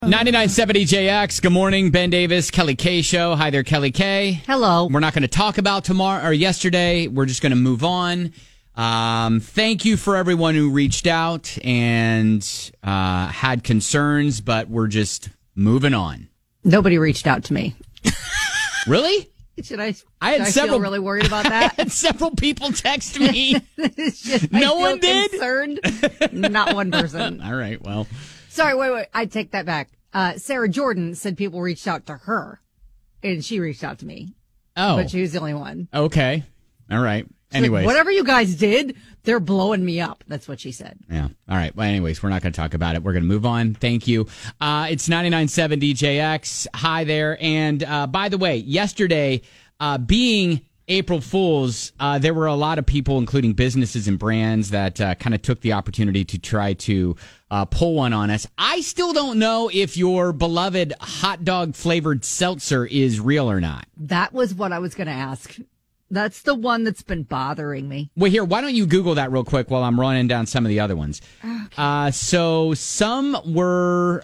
99.7 EJX. Good morning, Ben Davis, Kelly K Show. Hi there, Kelly K. Hello. We're not going to talk about tomorrow or yesterday. We're just going to move on. Thank you for everyone who reached out and had concerns, but we're just moving on. Nobody reached out to me. Really? Should I several, feel really worried about that? I had several people text me. No one did? Concerned? Not one person. All right, well. Sorry, wait. I take that back. Sarah Jordan said people reached out to her, and she reached out to me. Oh. But she was the only one. Okay. All right. She's Anyways. like, whatever you guys did, they're blowing me up. That's what she said. Yeah. All right. Well, anyways, we're not going to talk about it. We're going to move on. Thank you. It's 99.7 DJX. Hi there. And by the way, yesterday, being April Fools, there were a lot of people, including businesses and brands, that kind of took the opportunity to try to pull one on us. I still don't know if your beloved hot dog flavored seltzer is real or not. That was what I was going to ask. That's the one that's been bothering me. Well, here, why don't you Google that real quick while I'm running down some of the other ones? Okay. So some were,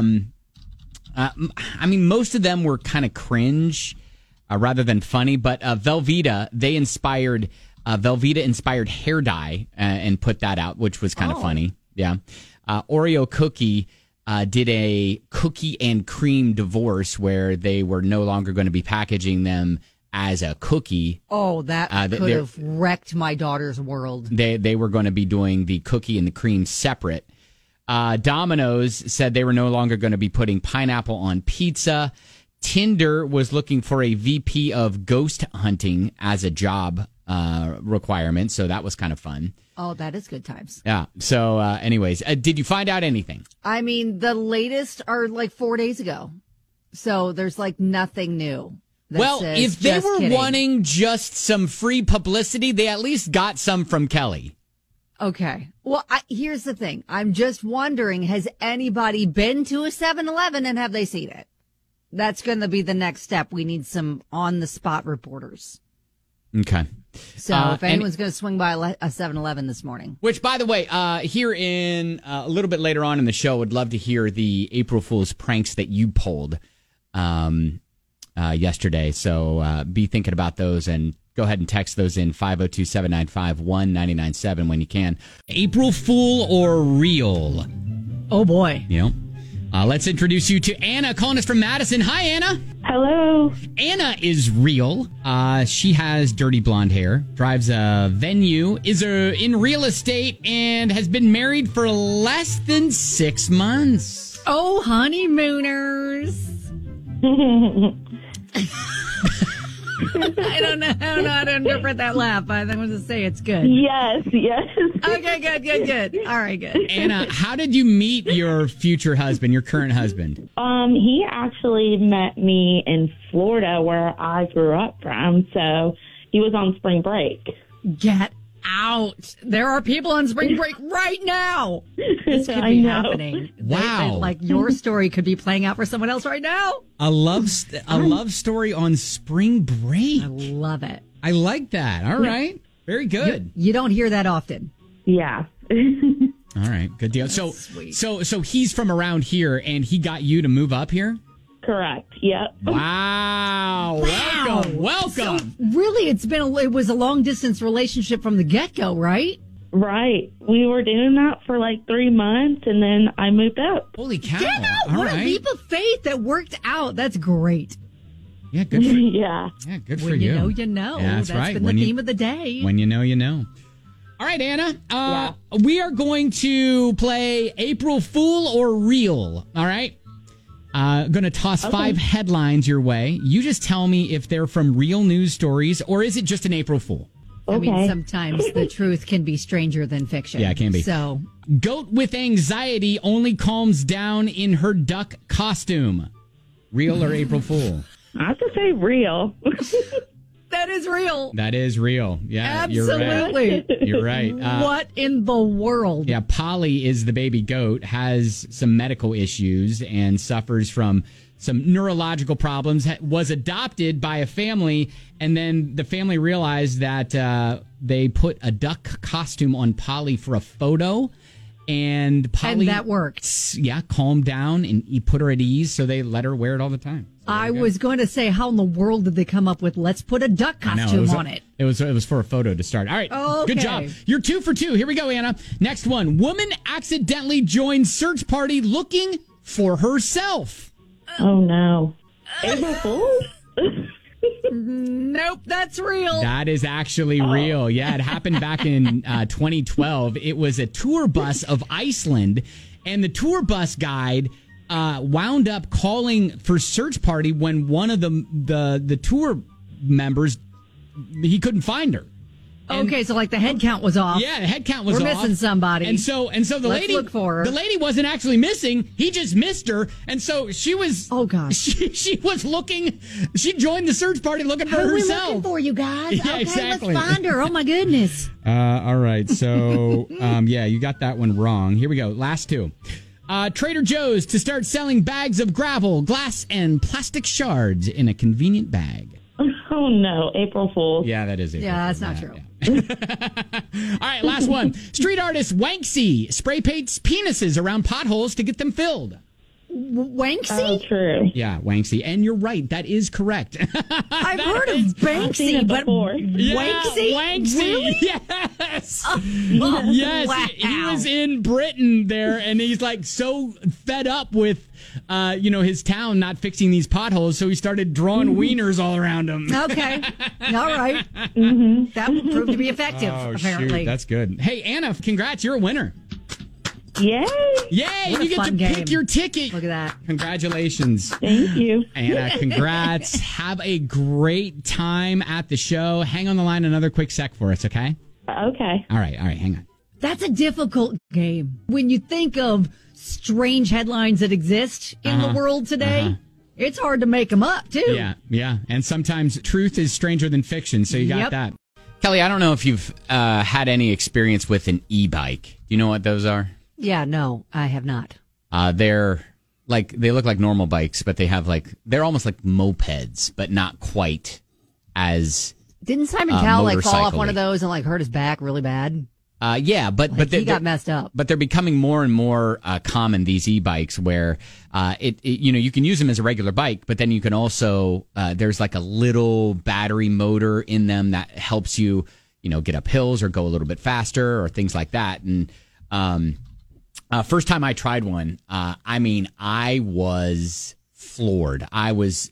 most of them were kind of cringe rather than funny, but Velveeta, Velveeta inspired hair dye and put that out, which was kind of funny. Yeah. Oreo Cookie did a cookie and cream divorce where they were no longer going to be packaging them as a cookie. Oh, that could have wrecked my daughter's world. They were going to be doing the cookie and the cream separate. Domino's said they were no longer going to be putting pineapple on pizza. Tinder was looking for a VP of ghost hunting as a job requirement, so that was kind of fun. Oh, that is good times. Yeah. So anyways, did you find out anything? I mean, the latest are like 4 days ago. So there's like nothing new. Well, if they were wanting just some free publicity, they at least got some from Kelly. Okay. Well, here's the thing. I'm just wondering, has anybody been to a 7-Eleven and have they seen it? That's going to be the next step. We need some on-the-spot reporters. Okay. So if anyone's going to swing by a 7-Eleven this morning. Which, by the way, here in a little bit later on in the show, would love to hear the April Fool's pranks that you pulled yesterday. So be thinking about those and go ahead and text those in 502-795-1997 when you can. April Fool or real? Oh, boy. You know. Let's introduce you to Anna calling us from Madison. Hi, Anna. Hello. Anna is real. She has dirty blonde hair, drives a Venue, is in real estate, and has been married for less than 6 months. Oh, honeymooners. I don't know how to interpret that laugh. I want to say it's good. Yes. Okay, good. All right, good. Anna, how did you meet your future husband, your current husband? He actually met me in Florida where I grew up from, so he was on spring break. Get out. There are people on spring break right now. This could be happening. Wow. Like your story could be playing out for someone else right now. A love story on spring break. I love it. I like that. All right. Very good. You don't hear that often. Yeah. All right. Good deal. Sweet. So he's from around here and he got you to move up here? Correct. Yep. Wow. Welcome. So, really, it was a long distance relationship from the get-go, right? Right. We were doing that for like 3 months, and then I moved up. Holy cow. Get out. All What right. a leap of faith that worked out. That's great. Yeah, good for you. Yeah. Yeah, good for When you. you know, you know. Yeah, that's right. Been the theme of the day. When you know, you know. All right, Anna. We are going to play April Fool or Real. All right? Going to toss 5 headlines your way. You just tell me if they're from real news stories or is it just an April Fool? Okay. I mean, sometimes the truth can be stranger than fiction. Yeah, it can be. So, Goat with anxiety only calms down in her duck costume. Real or April Fool? I have to say real. that is real. That is real. Yeah, Absolutely. You're right. What in the world? Yeah, Polly is the baby goat, has some medical issues and suffers from some neurological problems, was adopted by a family, and then the family realized that they put a duck costume on Polly for a photo, And Polly, that worked. Yeah, calmed down and he put her at ease, so they let her wear it all the time. So I was going to say, how in the world did they come up with let's put a duck costume on it? It was for a photo to start. All right, Okay. Good job. You're 2 for 2. Here we go, Anna. Next one. Woman accidentally joins search party looking for herself. Oh, no. April Fool's? Nope, that's real. That is actually real. Yeah, it happened back in 2012. It was a tour bus of Iceland, and the tour bus guide wound up calling for search party when one of the tour members, he couldn't find her. Okay, so like the head count was off. Yeah, the head count was We're off. missing somebody. And so the Let's lady look for her. The lady wasn't actually missing. He just missed her. And so she was Oh gosh. She was looking. She joined the search party looking for Who are we herself. looking for, you guys? Yeah, Okay, exactly. let's find her. Oh my goodness. All right. So yeah, you got that one wrong. Here we go. Last two. Trader Joe's to start selling bags of gravel, glass, and plastic shards in a convenient bag. Oh, no. April Fool's. Yeah, that is it. Yeah, that's not true. All right, last one. Street artist Wanksy spray paints penises around potholes to get them filled. Wanksy? Oh, true. Yeah, Wanksy. And you're right. That is correct. I've heard of I've seen Banksy, it but before. Wanksy? Wanksy. Really? Yes. Oh, Yes. wow. He was in Britain there, and he's like so fed up with, his town not fixing these potholes, so he started drawing wieners all around him. Okay. All right. That will prove to be effective, apparently. Shoot, that's good. Hey, Anna, congrats. You're a winner. Yay. Yay. What a You get to fun pick game. your ticket. Look at that. Congratulations. Thank you. Anna, congrats. Have a great time at the show. Hang on the line another quick sec for us, okay? Okay. All right, hang on. That's a difficult game. When you think of strange headlines that exist in the world today, it's hard to make them up, too. Yeah. And sometimes truth is stranger than fiction, so you got Yep. that. Kelly, I don't know if you've had any experience with an e-bike. Do you know what those are? Yeah, no, I have not. They're like, they look like normal bikes, but they're almost like mopeds, but not quite as... Didn't Simon Cowell fall off one motorcycle-y. of those and hurt his back really bad? Yeah, but He got messed up. But they're becoming more and more common, these e-bikes, where you can use them as a regular bike, but then you can also there's like a little battery motor in them that helps you get up hills or go a little bit faster or things like that. And first time I tried one, I was floored. I was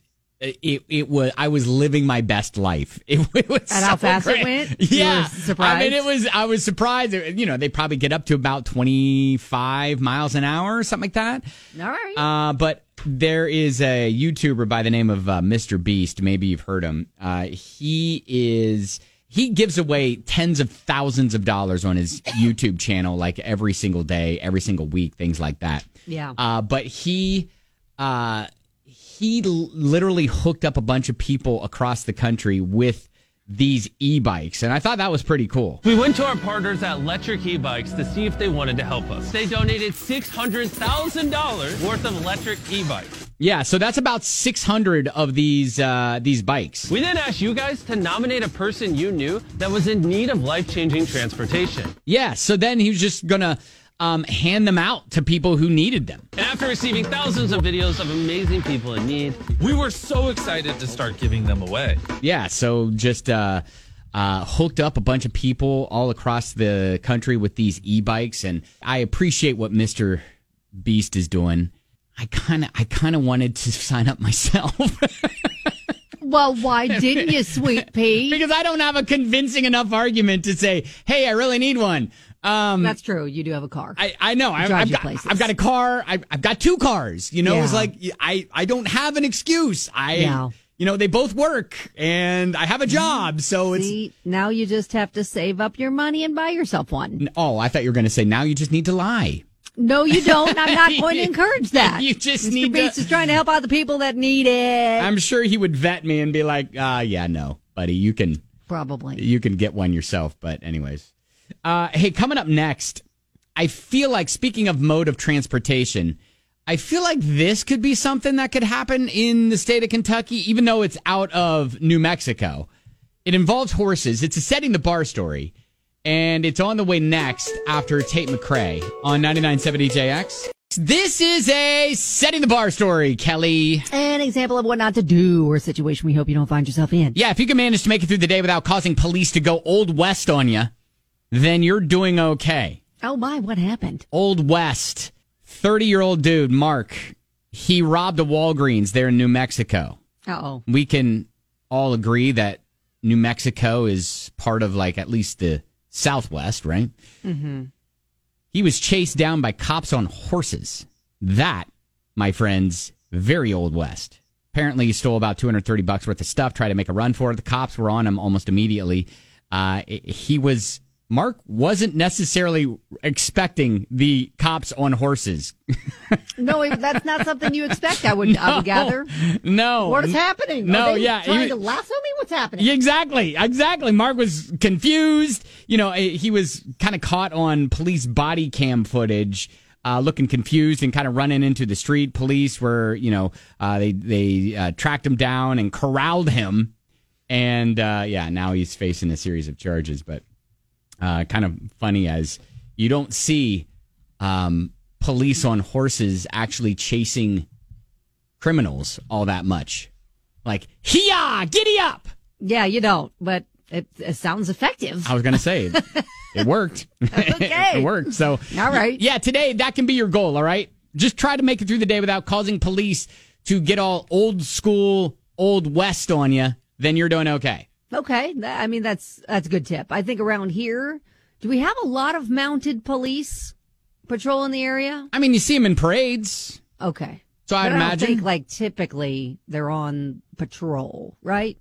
living my best life. It was And how fast it great. went? You Yeah, were surprised? I was surprised. They probably get up to about 25 miles an hour or something like that. All right. But there is a YouTuber by the name of Mr. Beast. Maybe you've heard him. He gives away tens of thousands of dollars on his YouTube channel, like every single day, every single week, things like that. Yeah. But he literally hooked up a bunch of people across the country with these e-bikes, and I thought that was pretty cool. We went to our partners at Electric E-Bikes to see if they wanted to help us. They donated $600,000 worth of electric e-bikes. Yeah, so that's about 600 of these bikes. We then asked you guys to nominate a person you knew that was in need of life-changing transportation. Yeah, so then he was just gonna hand them out to people who needed them. And after receiving thousands of videos of amazing people in need, We were so excited to start giving them away. Yeah, so just hooked up a bunch of people all across the country with these e-bikes, and I appreciate what Mr. Beast is doing. I kind of wanted to sign up myself. Well, why didn't you, sweet pea? Because I don't have a convincing enough argument to say, hey, I really need one. That's true. You do have a car. I know. Drives you places. I've got a car. I've got two cars. It's Yeah. like I don't have an excuse. No. They both work, and I have a job. So See, now you just have to save up your money and buy yourself one. Oh, I thought you were going to say now you just need to lie. No, you don't. I'm not going to encourage that. You just Mr. need Beast to. is trying to help out the people that need it. I'm sure he would vet me and be like, yeah, no, buddy, you can get one yourself. But anyways, hey, coming up next, I feel like, speaking of mode of transportation, I feel like this could be something that could happen in the state of Kentucky, even though it's out of New Mexico. It involves horses. It's a setting the bar story. and it's on the way next after Tate McRae on 99.7 DJX. This is a setting the bar story, Kelly. An example of what not to do or a situation we hope you don't find yourself in. Yeah, if you can manage to make it through the day without causing police to go Old West on you, then you're doing okay. Oh, my, what happened? Old West, 30-year-old dude, Mark, he robbed a Walgreens there in New Mexico. Uh-oh. We can all agree that New Mexico is part of, like, at least the Southwest, right? Mm-hmm. He was chased down by cops on horses. That, my friends, very Old West. Apparently, he stole about $230 worth of stuff, tried to make a run for it. The cops were on him almost immediately. Mark wasn't necessarily expecting the cops on horses. No, that's not something you expect, I would gather. No. What is happening? No, Are they yeah. trying to lasso me? What's happening? Exactly. Mark was confused. You know, he was kind of caught on police body cam footage, looking confused and kind of running into the street. Police were, they tracked him down and corralled him. And, now he's facing a series of charges, but kind of funny as you don't see police on horses actually chasing criminals all that much. Like, hee-yah, giddy up! Yeah, you don't, but it sounds effective. I was going to say, it worked. Okay. It worked. So, all right. Yeah, today, that can be your goal, all right? Just try to make it through the day without causing police to get all old school, Old West on you. Then you're doing okay. Okay. I mean, that's a good tip. I think around here, do we have a lot of mounted police patrolling the area? I mean, you see them in parades. Okay. So I'd but imagine. I don't think, like, typically they're on patrol, right?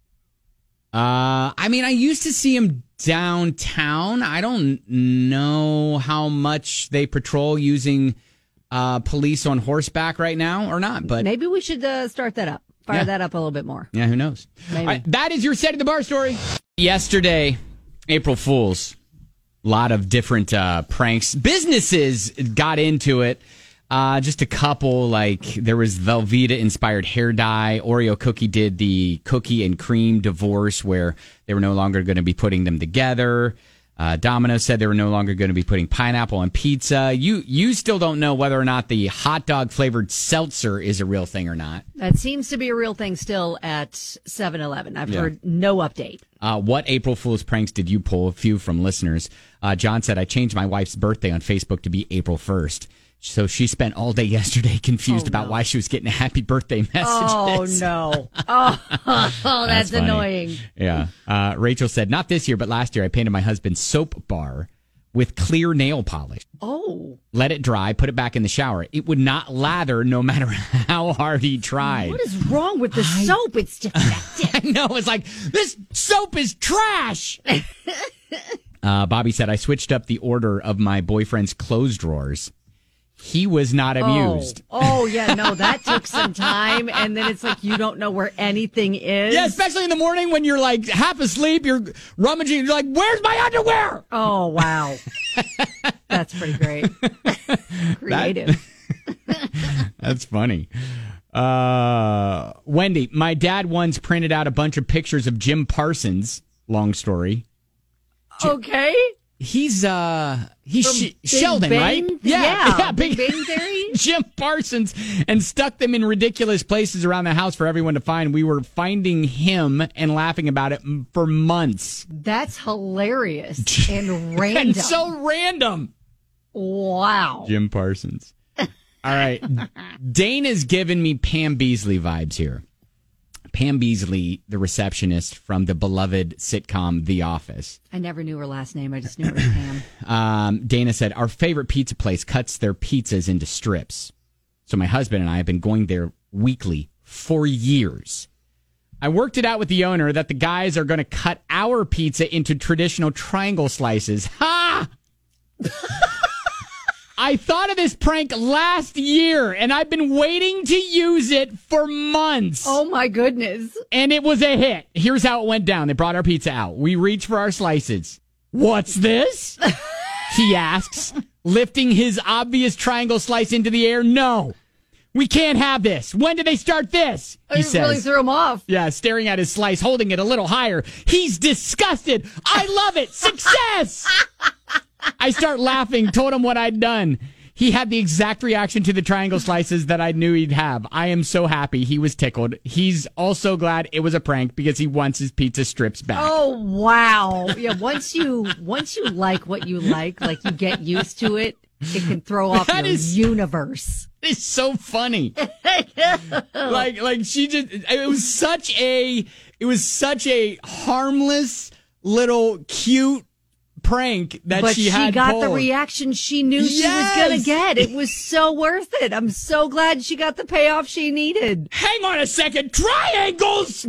I mean, I used to see them downtown. I don't know how much they patrol using police on horseback right now or not, but maybe we should start that up. Fire that up a little bit more. Yeah, who knows? Maybe. All right, that is your Setting the Bar story. Yesterday, April Fools. A lot of different pranks. Businesses got into it. Just a couple, like there was Velveeta-inspired hair dye. Oreo Cookie did the cookie and cream divorce where they were no longer going to be putting them together. Domino's said they were no longer going to be putting pineapple on pizza. You still don't know whether or not the hot dog flavored seltzer is a real thing or not. That seems to be a real thing still at 7-Eleven. I've heard no update. What April Fool's pranks did you pull? A few from listeners. John said, I changed my wife's birthday on Facebook to be April 1st. So she spent all day yesterday confused about why she was getting happy birthday messages. Oh, no. Oh, that's annoying. Yeah. Rachel said, not this year, but last year I painted my husband's soap bar with clear nail polish. Oh. Let it dry, put it back in the shower. It would not lather no matter how hard he tried. What is wrong with the soap? It's defective. I know. It's like, this soap is trash. Bobby said, I switched up the order of my boyfriend's clothes drawers. He was not amused. Oh, yeah, no, that took some time. And then it's like you don't know where anything is. Yeah, especially in the morning when you're like half asleep, you're rummaging, you're like, where's my underwear? Oh, wow. That's pretty great. Creative. That's funny. Wendy, my dad once printed out a bunch of pictures of Jim Parsons. Long story. Okay. He's Sheldon, Bang, right? Yeah. Big Bang Theory. Jim Parsons, and stuck them in ridiculous places around the house for everyone to find. We were finding him and laughing about it for months. That's hilarious and random. And so random. Wow. Jim Parsons. All right. Dana's giving me Pam Beasley vibes here. Pam Beasley, the receptionist from the beloved sitcom The Office. I never knew her last name. I just knew it was Pam. Dana said, our favorite pizza place cuts their pizzas into strips. So my husband and I have been going there weekly for years. I worked it out with the owner that the guys are going to cut our pizza into traditional triangle slices. Ha! I thought of this prank last year, and I've been waiting to use it for months. Oh, my goodness. And it was a hit. Here's how it went down. They brought our pizza out. We reached for our slices. What's this? He asks, lifting his obvious triangle slice into the air. No. We can't have this. When did they start this? He It really says. threw him off. Yeah, staring at his slice, holding it a little higher. He's disgusted. I love it. Success. I start laughing, told him what I'd done. He had the exact reaction to the triangle slices that I knew he'd have. I am so happy. He was tickled. He's also glad it was a prank because he wants his pizza strips back. Oh wow! Yeah, once you like what you like you get used to it, it can throw off That your is- universe. It's so funny. like she just it was such a harmless little cute prank that But she had got the pulled. reaction she knew she was going to get. It was so worth it. I'm so glad she got the payoff she needed. Hang on a second, triangles.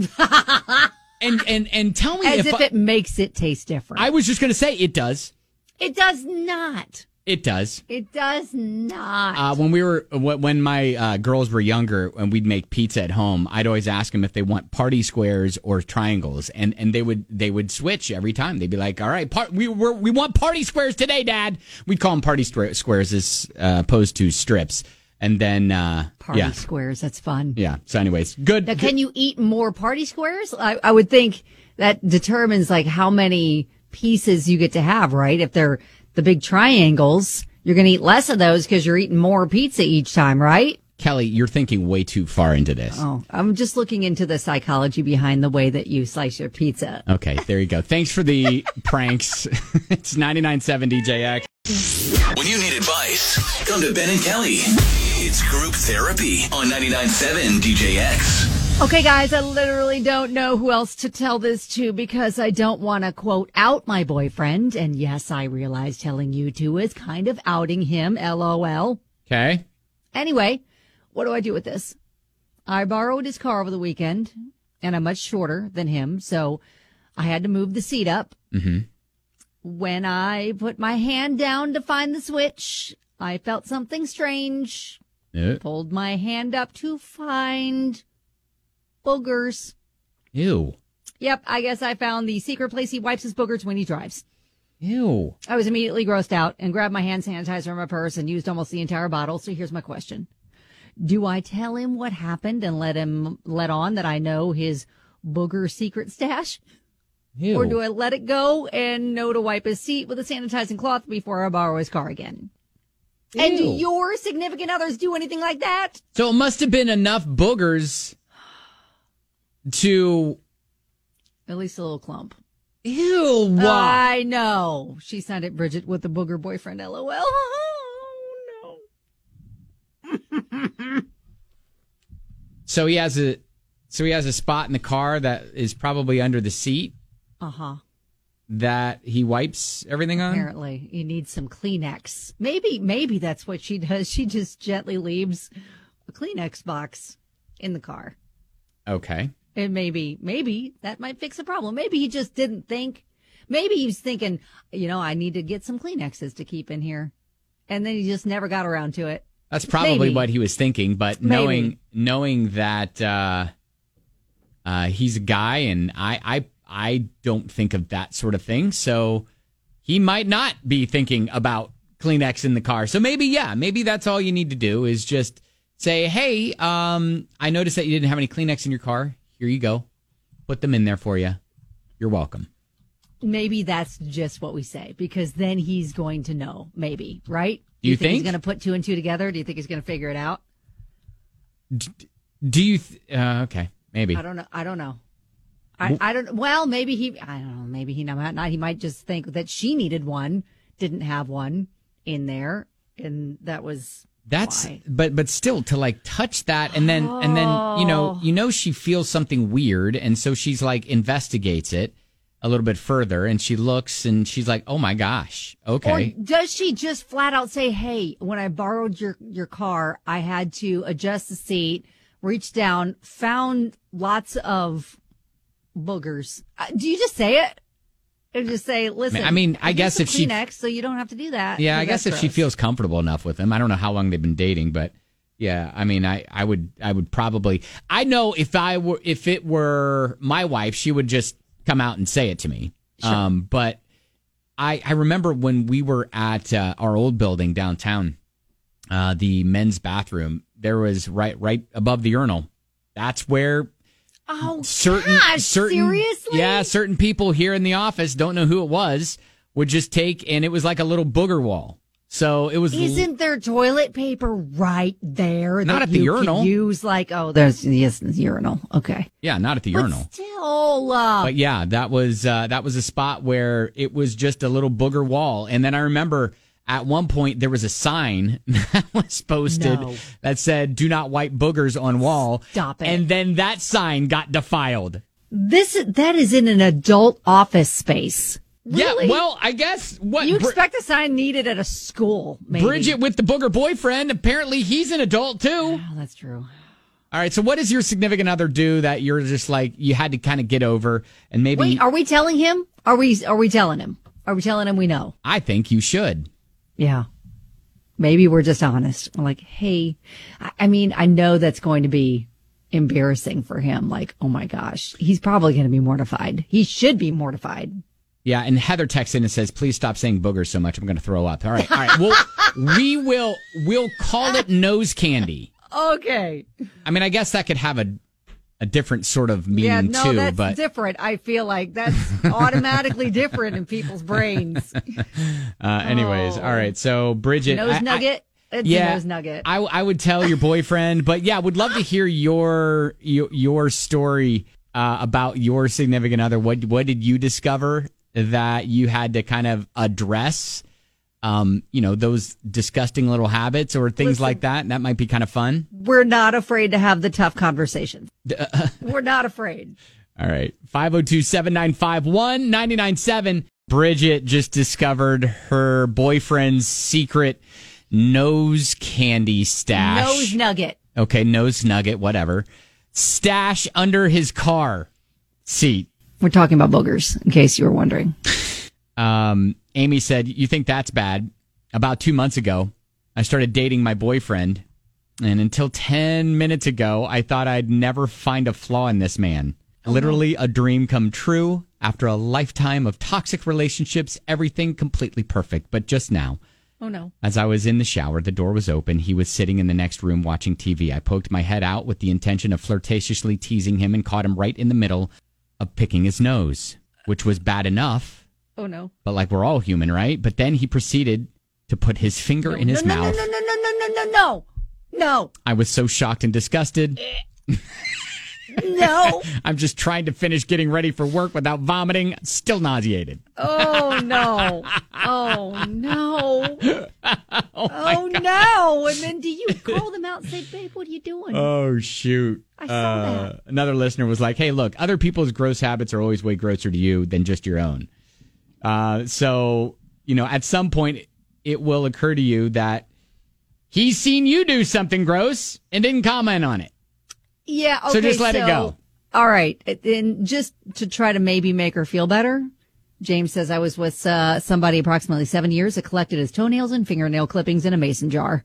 and tell me As if I, it makes it taste different. I was just going to say it does. It does not. It does. It does not. When my girls were younger and we'd make pizza at home, I'd always ask them if they want party squares or triangles, and they would switch every time. They'd be like, "All right, we want party squares today, Dad." We'd call them party squares as opposed to strips, and then Party squares. That's fun. Yeah. So, anyways, good. Now, can you eat more party squares? I would think that determines like how many pieces you get to have, right? If they're the big triangles, you're going to eat less of those because you're eating more pizza each time, right? Kelly, you're thinking way too far into this. Oh, I'm just looking into the psychology behind the way that you slice your pizza. Okay, there you go. Thanks for the pranks. It's 99.7 DJX. When you need advice, come to Ben and Kelly. It's group therapy on 99.7 DJX. Okay, guys, I literally don't know who else to tell this to because I don't want to, quote, out my boyfriend. And yes, I realize telling you to is kind of outing him, LOL. Okay. Anyway, what do I do with this? I borrowed his car over the weekend, and I'm much shorter than him, so I had to move the seat up. Mm-hmm. When I put my hand down to find the switch, I felt something strange. Pulled my hand up to find boogers. Ew. Yep, I guess I found the secret place he wipes his boogers when he drives. Ew. I was immediately grossed out and grabbed my hand sanitizer from my purse and used almost the entire bottle. So here's my question. Do I tell him what happened and let on that I know his booger secret stash? Ew. Or do I let it go and know to wipe his seat with a sanitizing cloth before I borrow his car again? Ew. And do your significant others do anything like that? So it must have been enough boogers to... At least a little clump. Ew. I know. She signed it, Bridget, with the booger boyfriend, LOL. Oh, no. So he has a spot in the car that is probably under the seat. Uh-huh. That he wipes everything on? Apparently. He needs some Kleenex. Maybe that's what she does. She just gently leaves a Kleenex box in the car. Okay. And maybe that might fix the problem. Maybe he just didn't think. Maybe he's thinking, I need to get some Kleenexes to keep in here. And then he just never got around to it. That's probably Maybe. what he was thinking, but knowing that he's a guy and I don't think of that sort of thing, so he might not be thinking about Kleenex in the car. So maybe that's all you need to do is just say, hey, I noticed that you didn't have any Kleenex in your car. Here you go. Put them in there for you. You're welcome. Maybe that's just what we say, because then he's going to know, maybe, right? Do you think he's going to put two and two together? Do you think he's going to figure it out? Do you? Okay, maybe. I don't know. I don't. Well, maybe he. I don't know. Maybe he might not. He might just think that she needed one, didn't have one in there, and that was. That's why. but still to like touch that and then she feels something weird, and so she's like investigates it a little bit further, and she looks and she's like, oh my gosh, okay. Or does she just flat out say, hey, when I borrowed your car, I had to adjust the seat, reach down, found lots of boogers. Do you just say it? Or just say, listen. I mean, I guess if she Kleenex, so you don't have to do that. Yeah, I guess if she feels comfortable enough with him. I don't know how long they've been dating, but yeah, I mean, I would probably. I know if it were my wife, she would just come out and say it to me. Sure. But I remember when we were at our old building downtown, the men's bathroom, there was right above the urinal. That's where certain seriously? Yeah, certain people here in the office, don't know who it was, would just take, and it was like a little booger wall. So it was. Isn't there toilet paper right there? Not that at the you urinal. could use there's the urinal. Okay. Yeah, not at the urinal. Still. But yeah, that was a spot where it was just a little booger wall. And then I remember at one point there was a sign that was posted that said, "Do not wipe boogers on wall." Stop it. And then that sign got defiled. That is in an adult office space. Really? Yeah, well, I guess what you expect a sign needed at a school, maybe. Bridget with the booger boyfriend, apparently he's an adult too. Oh, that's true. All right, so what does your significant other do that you're just like you had to kind of get over and maybe Wait, are we telling him? Are we telling him? Are we telling him we know? I think you should. Yeah. Maybe we're just honest. We're like, hey, I mean, I know that's going to be embarrassing for him. Like, oh my gosh, he's probably going to be mortified. He should be mortified. Yeah, and Heather texts in and says, "Please stop saying boogers so much. I'm going to throw up." All right. We'll call it nose candy. Okay. I mean, I guess that could have a different sort of meaning too. That's but different. I feel like that's automatically different in people's brains. Anyways, all right. So Bridget, nose nugget. It's a nose nugget. I would tell your boyfriend, but yeah, would love to hear your story about your significant other. What did you discover that you had to kind of address, those disgusting little habits or things like that? That might be kind of fun. We're not afraid to have the tough conversations. We're not afraid. All right. 502-795-1997. Bridget just discovered her boyfriend's secret nose candy stash. Nose nugget. Okay, nose nugget, whatever. Stash under his car seat. We're talking about boogers, in case you were wondering. Amy said, "You think that's bad? About 2 months ago, I started dating my boyfriend, and until 10 minutes ago, I thought I'd never find a flaw in this man. Literally a dream come true. After a lifetime of toxic relationships, everything completely perfect. But just now, oh no, as I was in the shower, the door was open. He was sitting in the next room watching TV. I poked my head out with the intention of flirtatiously teasing him and caught him right in the middle of picking his nose, which was bad enough. Oh no. But like we're all human, right? But then he proceeded to put his finger in his mouth. No. I was so shocked and disgusted. No. I'm just trying to finish getting ready for work without vomiting. Still nauseated. Oh no. Oh no. Oh no. And then do you call them out and say, "Babe, what are you doing?" Oh, shoot. I saw that. Another listener was like, "Hey, look, other people's gross habits are always way grosser to you than just your own." So, at some point it will occur to you that he's seen you do something gross and didn't comment on it. Yeah, okay. So just let it go. All right. And just to try to maybe make her feel better, James says, "I was with somebody approximately 7 years that collected his toenails and fingernail clippings in a mason jar."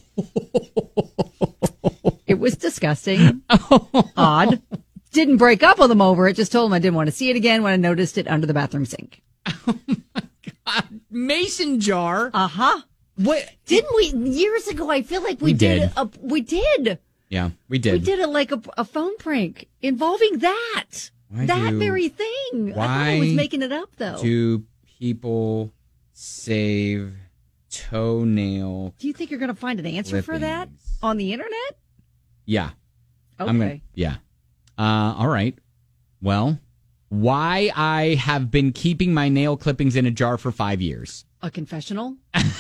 It was disgusting. Odd. Didn't break up with him over it. Just told him I didn't want to see it again when I noticed it under the bathroom sink. Oh, my God. Mason jar? Uh-huh. What? Didn't we? Years ago, I feel like we did. We did. Yeah, we did. We did a phone prank involving that. Very thing. I thought I was making it up, though. Do people save toenail? Do you think you're going to find an answer for that on the internet? Yeah. Okay. Yeah. All right. Well, why I have been keeping my nail clippings in a jar for 5 years. A confessional?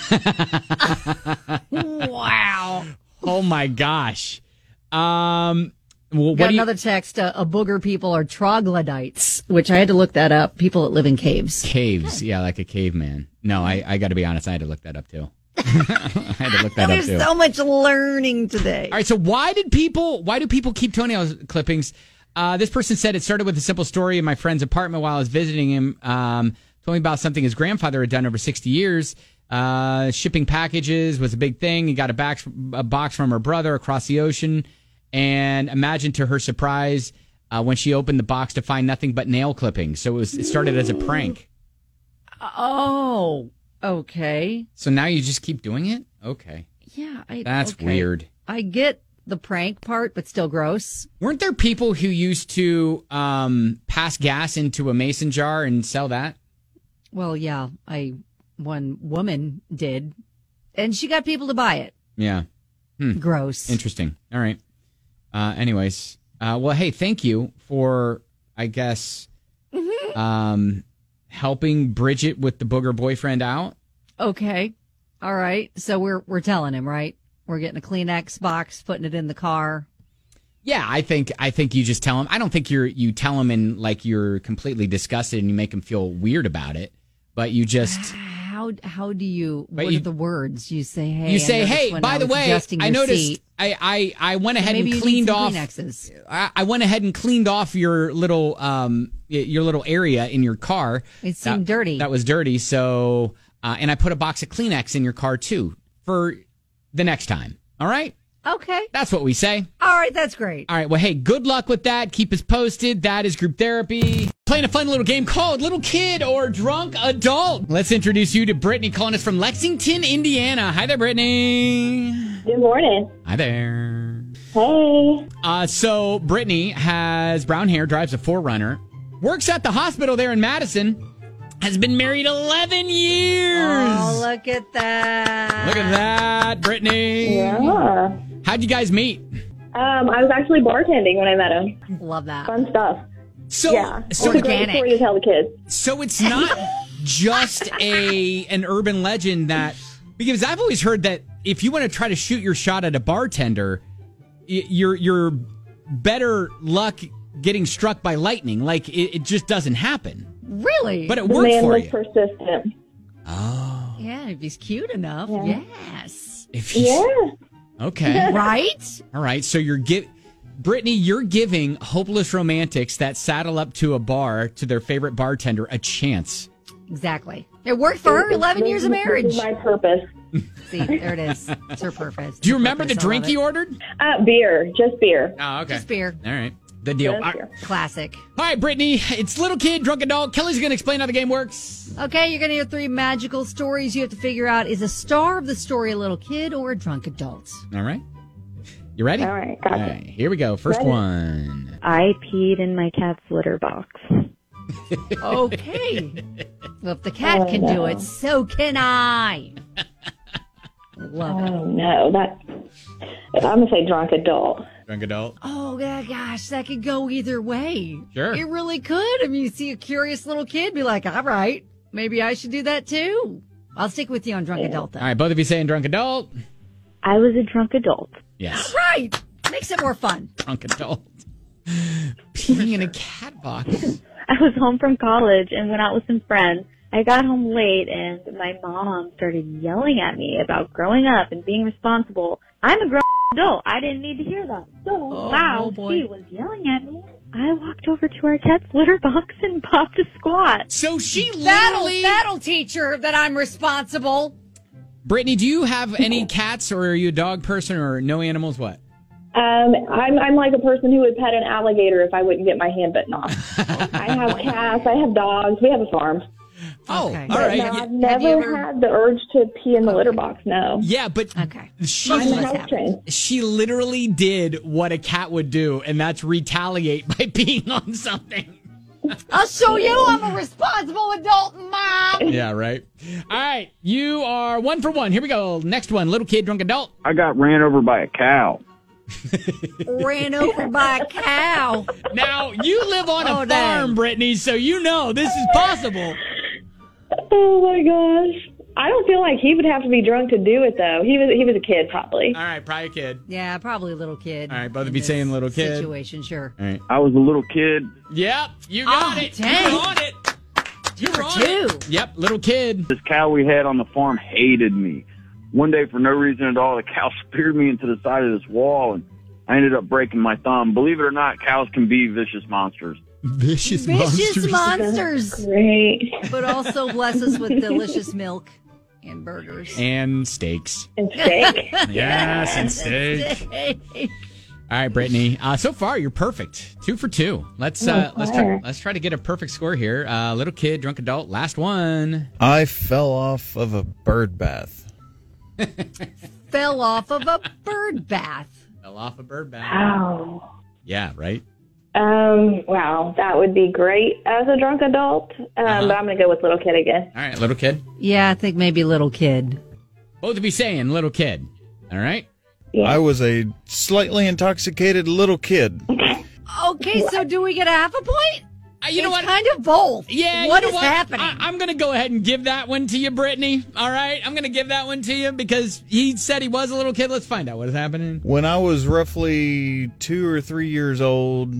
Wow. Oh, my gosh. Well, got another text. A booger people are troglodytes, which I had to look that up. People that live in caves. Caves, yeah, like a caveman. No, I got to be honest. I had to look that up too. I had to look that up too. There's so much learning today. All right, so why do people keep toenail clippings? This person said it started with a simple story in my friend's apartment while I was visiting him. Told me about something his grandfather had done over 60 years. Shipping packages was a big thing. He got a box from her brother across the ocean. And imagine to her surprise when she opened the box to find nothing but nail clippings. So it started as a prank. Oh, okay. So now you just keep doing it? Okay. Yeah. That's weird. I get the prank part, but still gross. Weren't there people who used to pass gas into a mason jar and sell that? Well, yeah, one woman did, and she got people to buy it. Yeah. Gross. Interesting. All right. Anyways, well, hey, thank you for, I guess, helping Bridget with the booger boyfriend out. Okay. All right. So we're telling him, right? We're getting a Kleenex box, putting it in the car. Yeah, I think you just tell him. I don't think you tell him and like you're completely disgusted and you make him feel weird about it, but you just. How do you? What are the words you say? Hey, you say, hey. By the way, I noticed. I went ahead and cleaned off. I went ahead and cleaned off your little area in your car. It seemed dirty. That was dirty. So, and I put a box of Kleenex in your car too for the next time. All right. Okay. That's what we say. All right. That's great. All right. Well, hey, good luck with that. Keep us posted. That is group therapy. Playing a fun little game called Little Kid or Drunk Adult. Let's introduce you to Brittany calling us from Lexington, Indiana. Hi there, Brittany. Good morning. Hi there. Hey. So Brittany has brown hair, drives a 4Runner, works at the hospital there in Madison, has been married 11 years. Oh, look at that. Look at that, Brittany. Yeah. How'd you guys meet? I was actually bartending when I met him. Love that. Fun stuff. So, Yeah. so, It's a great story to tell the kids. so it's not just an urban legend that, because I've always heard that if you want to try to shoot your shot at a bartender, you're better luck getting struck by lightning. Like it just doesn't happen. Really? But it The worked man for was you. persistent. Oh, yeah, if he's cute enough. Yeah. Yes. if he's, Yeah. okay, Right? all right. So Brittany, you're giving hopeless romantics that saddle up to a bar to their favorite bartender a chance. Exactly. It worked for her. 11 years of This marriage. is my purpose. See, there it is. It's her purpose. Do you remember the Purpose, I drink love you it. ordered? Beer. Just beer. Oh, okay. Just beer. All right. Good deal. Just All beer. Classic. right, Brittany, it's Little Kid, Drunk Adult. Kelly's going to explain how the game works. Okay, you're going to hear 3 magical stories. You have to figure out, is a star of the story a little kid or a drunk adult? All right. You ready? All right, gotcha. All right, here we go. First one. I peed in my cat's litter box. Okay. Well, if the cat can do it, so can I. Love it. Oh, no. I'm going to say drunk adult. Drunk Adult. Oh, gosh, that could go either way. Sure. It really could. I mean, you see a curious little kid, be like, all right, maybe I should do that too. I'll stick with you on drunk adult, though. All right, both of you saying Drunk Adult? I was a drunk adult. Yes. Right. Makes it more fun. Drunk Adult. Peeing in a cat box. I was home from college and went out with some friends. I got home late and my mom started yelling at me about growing up and being responsible. I'm a grown adult. I didn't need to hear that. So while she was yelling at me, I walked over to our cat's litter box and popped a squat. So she literally... That'll teach her that I'm responsible. Brittany, do you have any cats or are you a dog person or no animals? What? I'm like a person who would pet an alligator if I wouldn't get my hand bitten off. I have cats. I have dogs. We have a farm. Oh, Okay. all right. No, I've never had the urge to pee in the litter box, no. Yeah, but Okay. she I'm a Let's house have trained. she literally did what a cat would do, and that's retaliate by peeing on something. I'll show you I'm a responsible adult mom. Yeah, right. All right, you are 1 for 1. Here we go. Next one, Little Kid, Drunk Adult. I got ran over by a cow. Ran over by a cow. Now, you live on a Oh, farm, dang. Brittany, so you know this is possible. Oh, my gosh. I don't feel like he would have to be drunk to do it, though. He was a kid, probably. All right, probably a kid. Yeah, probably a little kid. All right, both of in you this saying little kid. Situation, sure. All right. I was a little kid. Yep, you got Oh, it. dang. You're on it. You're for on two. it. Yep, little kid. This cow we had on the farm hated me. One day, for no reason at all, the cow speared me into the side of this wall, and I ended up breaking my thumb. Believe it or not, cows can be vicious monsters. Vicious Vicious monsters. Great. But also bless us with delicious milk and burgers. And steaks. And steak. Yes, and steak. All right, Brittany. So far, you're perfect. 2 for 2. Let's try to get a perfect score here. Little Kid, Drunk Adult. Last one. I fell off of a bird bath. fell off of a bird bath. Fell off a bird bath. Wow. Yeah, right? Wow, that would be great as a drunk adult. But I'm going to go with little kid again. All right, little kid. Yeah, I think maybe little kid. Both of you saying little kid. All right? Yeah. I was a slightly intoxicated little kid. Okay, so do we get a half a point? You know it's what? kind of both. Yeah, what you is know what? happening? I'm going to go ahead and give that one to you, Brittany. All right? I'm going to give that one to you because he said he was a little kid. Let's find out what is happening. When I was roughly 2 or 3 years old,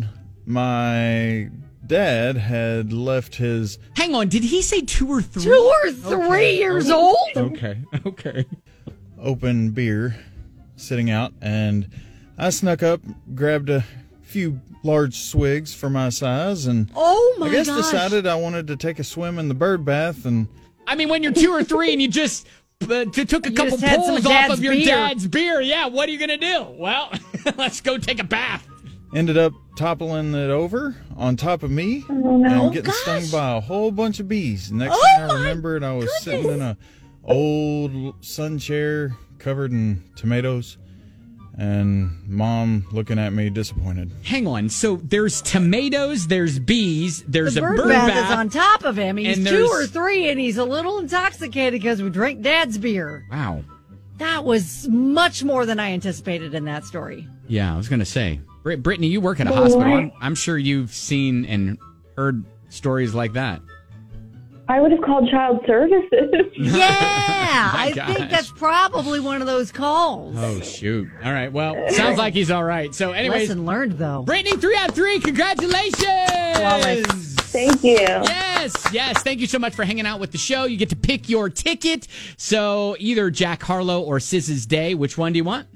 my dad had left his... Hang on. Did he say 2 or 3? 2 or 3 years old? Okay. Open beer sitting out, and I snuck up, grabbed a few large swigs for my size, and I guess decided I wanted to take a swim in the bird bath. And I mean, when you're 2 or 3 and you just took a couple pulls off of your dad's beer, yeah, what are you going to do? Well, let's go take a bath. Ended up toppling it over on top of me and getting stung by a whole bunch of bees. Next thing I remembered, I was sitting in a old sun chair covered in tomatoes, and Mom looking at me disappointed. Hang on. So there's tomatoes, there's bees, there's the a bird bath is on top of him. He's and 2 or 3, and he's a little intoxicated because we drank Dad's beer. Wow. That was much more than I anticipated in that story. Yeah, I was going to say. Brittany, you work at a hospital. I'm sure you've seen and heard stories like that. I would have called child services. Yeah, I think that's probably one of those calls. Oh, shoot. All right. Well, sounds like he's all right. So anyways. Lesson learned, though. Brittany, 3 out of 3. Congratulations. Flawless. Thank you. Yes. Thank you so much for hanging out with the show. You get to pick your ticket. So either Jack Harlow or Sis's Day. Which one do you want?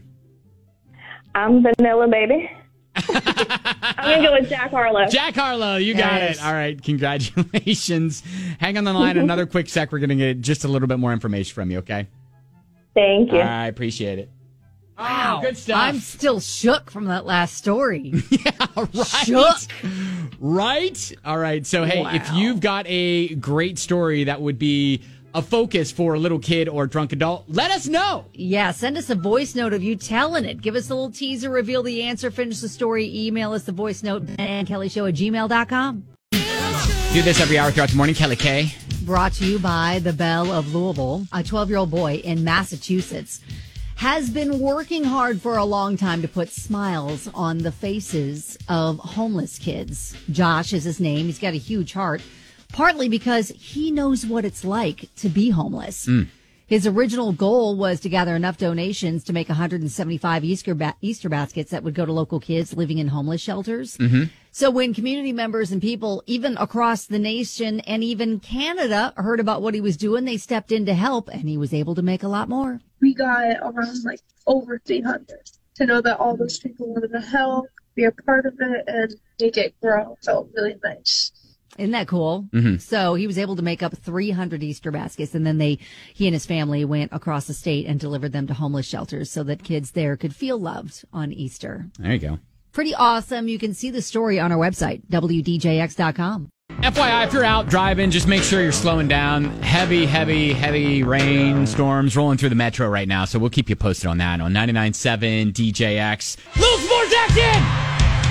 I'm Vanilla Baby. I'm going to go with Jack Harlow. Jack Harlow, you got it. All right, congratulations. Hang on the line another quick sec. We're going to get just a little bit more information from you, okay? Thank you. I appreciate it. Wow. Oh, good stuff. I'm still shook from that last story. Yeah, right. Shook. Right? All right, so hey, if you've got a great story that would be a focus for a little kid or a drunk adult, let us know. Yeah, send us a voice note of you telling it. Give us a little teaser, reveal the answer, finish the story, email us the voice note, BenandKellyShow@gmail.com. Do this every hour throughout the morning, Kelly K. Brought to you by the Belle of Louisville. A 12-year-old boy in Massachusetts has been working hard for a long time to put smiles on the faces of homeless kids. Josh is his name. He's got a huge heart. Partly because he knows what it's like to be homeless. His original goal was to gather enough donations to make 175 Easter baskets that would go to local kids living in homeless shelters. So when community members and people, even across the nation and even Canada, heard about what he was doing, they stepped in to help, and he was able to make a lot more. We got around over 300 to know that all those people wanted to help, be a part of it, and make it grow. Felt really nice. Isn't that cool? So he was able to make up 300 Easter baskets, and then he and his family went across the state and delivered them to homeless shelters so that kids there could feel loved on Easter. There you go. Pretty awesome. You can see the story on our website, WDJX.com. FYI, if you're out driving, just make sure you're slowing down. Heavy rain storms rolling through the metro right now, so we'll keep you posted on that on 99.7 DJX. Little sports action!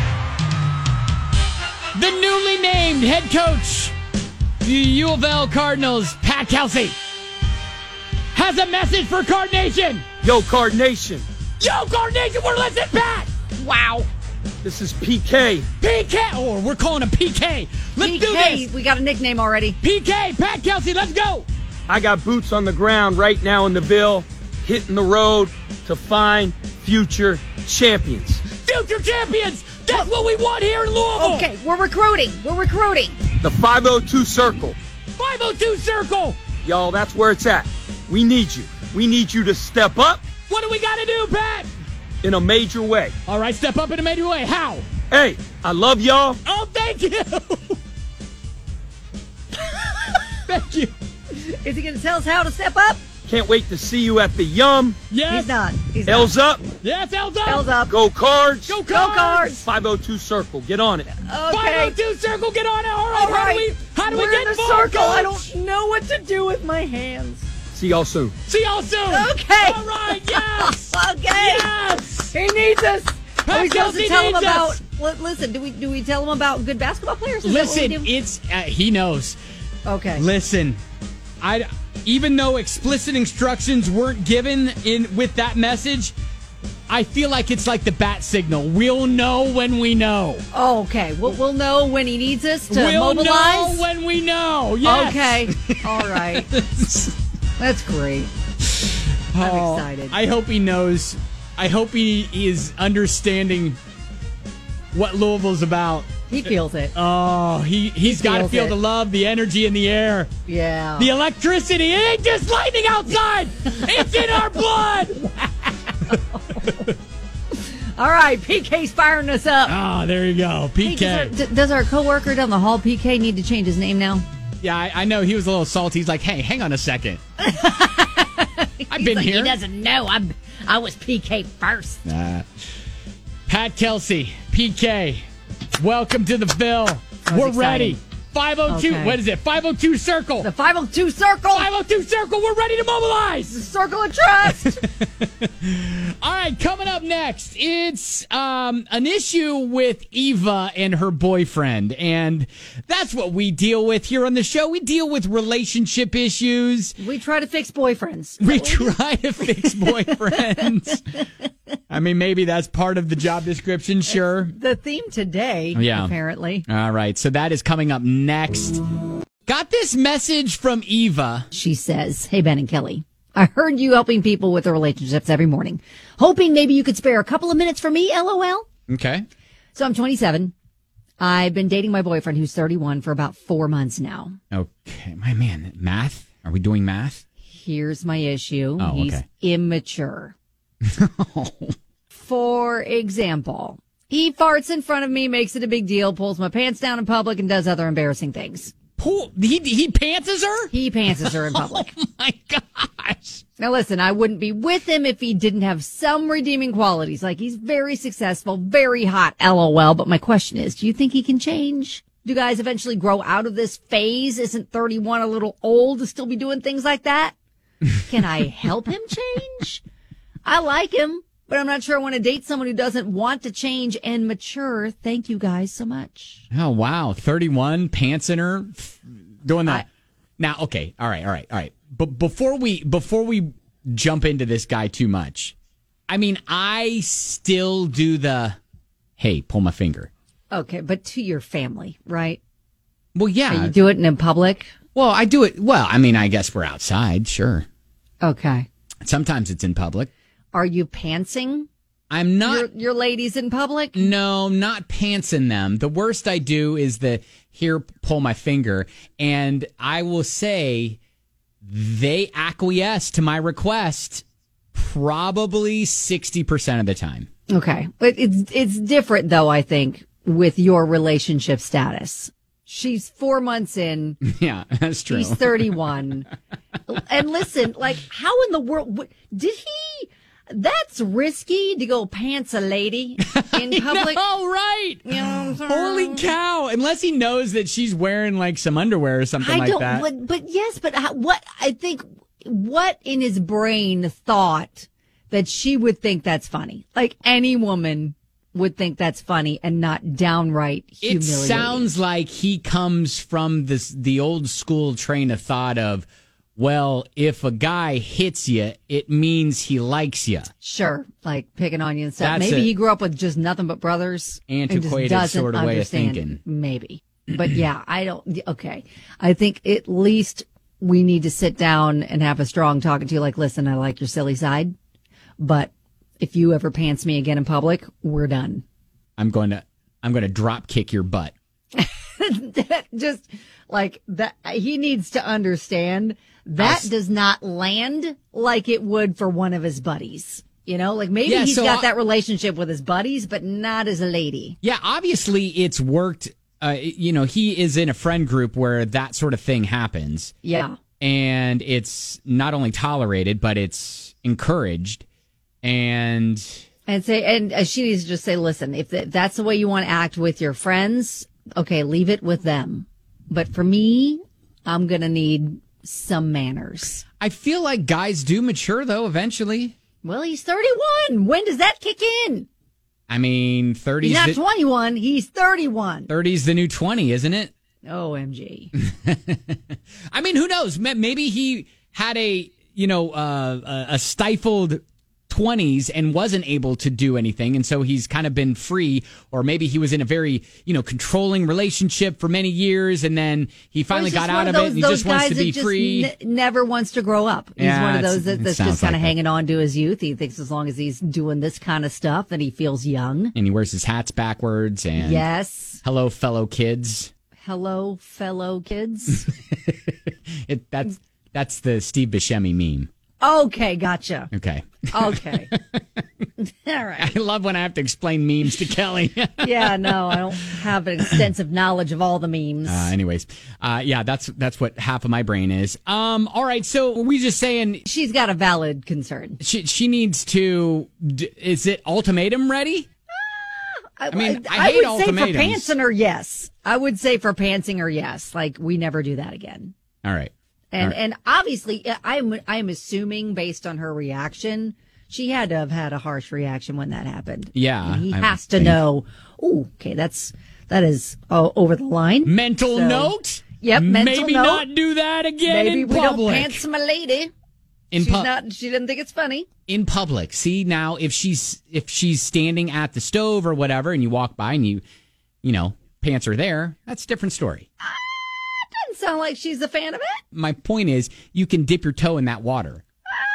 The newly named head coach, the U of L Cardinals, Pat Kelsey, has a message for Card Nation. Yo, Card Nation. Yo, Card Nation, we're listening, Pat. Wow. This is PK. PK. Oh, we're calling him PK. Let's do this. We got a nickname already. PK, Pat Kelsey, let's go. I got boots on the ground right now in the Ville, hitting the road to find future champions. Future champions. That's what we want here in Louisville. Okay, we're recruiting. The 502 Circle. 502 Circle. Y'all, that's where it's at. We need you. We need you to step up. What do we got to do, Pat? In a major way. All right, step up in a major way. How? Hey, I love y'all. Oh, thank you. Thank you. Is he going to tell us how to step up? Can't wait to see you at the Yum. Yes. He's not. L's up. Yes, L's up. L's up. Go Cards. Go Cards. 502 Circle. Get on it. Okay. 502 Circle. Get on it. All right. How do we get in the involved, circle? Coach? I don't know what to do with my hands. See y'all soon. See y'all soon. Okay. All right. Yes. Okay. Yes. He needs us. Are we supposed to tell him needs about? us. Listen, do we tell him about good basketball players? Is Listen, that what we do? it's he knows. Okay. Listen, even though explicit instructions weren't given in with that message, I feel like it's like the bat signal. We'll know when we know. Oh, okay. We'll know when he needs us to We'll mobilize. know when we know. Yes. Okay. All right. That's great. I'm excited. I hope he knows. I hope he is understanding what Louisville's about. He feels it. Oh, he's got to feel the love, the energy in the air. Yeah. The electricity. It ain't just lightning outside. It's in our blood. All right, PK's firing us up. Oh, there you go. PK. Hey, does our coworker down the hall, PK, need to change his name now? Yeah, I know. He was a little salty. He's like, hey, hang on a second. I've been here. He doesn't know. I was PK first. Pat Kelsey, PK, welcome to the Ville. We're exciting. ready. 502, Okay. What is it? 502 Circle. The 502 Circle. 502 Circle, we're ready to mobilize. The Circle of Trust. All right, coming up next, it's an issue with Eva and her boyfriend. And that's what we deal with here on the show. We deal with relationship issues. We try to fix boyfriends. We try to fix boyfriends. I mean, maybe that's part of the job description, sure. The theme today, apparently. All right, so that is coming up next. Got this message from Eva. She says, hey, Ben and Kelly, I heard you helping people with their relationships every morning. Hoping maybe you could spare a couple of minutes for me, LOL. Okay. So I'm 27. I've been dating my boyfriend who's 31 for about 4 months now. Okay, my man, math? Are we doing math? Here's my issue. Oh, He's okay. immature. For example, he farts in front of me, makes it a big deal, pulls my pants down in public, and does other embarrassing things. He pantses her? He pantses her in public. Oh, my gosh. Now, listen, I wouldn't be with him if he didn't have some redeeming qualities. Like, he's very successful, very hot, LOL. But my question is, do you think he can change? Do guys eventually grow out of this phase? Isn't 31 a little old to still be doing things like that? Can I help him change? I like him, but I'm not sure I want to date someone who doesn't want to change and mature. Thank you guys so much. Oh, wow. 31, pants in her, doing that. Now, okay. All right. But before we jump into this guy too much, I mean, I still do the, hey, pull my finger. Okay, but to your family, right? Well, yeah. You do it in public? Well, I do it. Well, I mean, I guess we're outside, sure. Okay. Sometimes it's in public. Are you pantsing? I'm not. Your ladies in public? No, not pantsing them. The worst I do is the here, pull my finger. And I will say they acquiesce to my request probably 60% of the time. Okay. But it's different, though, I think, with your relationship status. She's 4 months in. Yeah, that's true. He's 31. And listen, like, how in the world did he? That's risky to go pants a lady in public. Oh, right. You know what I'm saying? Holy cow. Unless he knows that she's wearing like some underwear or something like that. But yes, but what in his brain thought that she would think that's funny? Like any woman would think that's funny and not downright humiliating. It sounds like he comes from the old school train of thought of, well, if a guy hits you, it means he likes you. Sure, like picking on you and stuff. That's Maybe he grew up with just nothing but brothers. Antiquated and just sort of way of understand. thinking. Maybe. But yeah, okay. I think at least we need to sit down and have a strong talking to you like, listen, I like your silly side, but if you ever pants me again in public, we're done. I'm going to drop kick your butt. Just like that, he needs to understand that does not land like it would for one of his buddies. You know, like maybe he's got that relationship with his buddies, but not as a lady. Yeah, obviously it's worked. He is in a friend group where that sort of thing happens. Yeah. And it's not only tolerated, but it's encouraged. And she needs to just say, listen, if that's the way you want to act with your friends, okay, leave it with them. But for me, I'm going to need some manners. I feel like guys do mature, though, eventually. Well, he's 31. When does that kick in? I mean, 30's... He's not 21. He's 31. 30's the new 20, isn't it? OMG. I mean, who knows? Maybe he had a stifled 20s and wasn't able to do anything, and so he's kind of been free, or maybe he was in a very controlling relationship for many years, and then he finally got out of it and he just wants to be free. Never wants to grow up. He's one of those that's just kind of hanging on to his youth. He thinks as long as he's doing this kind of stuff that he feels young, and he wears his hats backwards. And yes, hello fellow kids. Hello fellow kids. That's the Steve Buscemi meme. Okay, gotcha. Okay. All right. I love when I have to explain memes to Kelly. Yeah, no, I don't have an extensive knowledge of all the memes. Anyways, that's what half of my brain is. All right, so are we just saying she's got a valid concern. She needs to. Is it ultimatum ready? I mean, I hate ultimatums. Say for pantsing her, yes. I would say for pantsing her, yes. Like, we never do that again. All right. And obviously, I'm assuming based on her reaction, she had to have had a harsh reaction when that happened. Yeah, and he has to know. Oh, okay, that is over the line. Mental note. Yep, mental maybe note. not do that again. Maybe in we public. don't pants my lady. She didn't think it's funny. In public. See, now if she's standing at the stove or whatever, and you walk by and you pants her there, that's a different story. Doesn't sound like she's a fan of it. My point is, you can dip your toe in that water.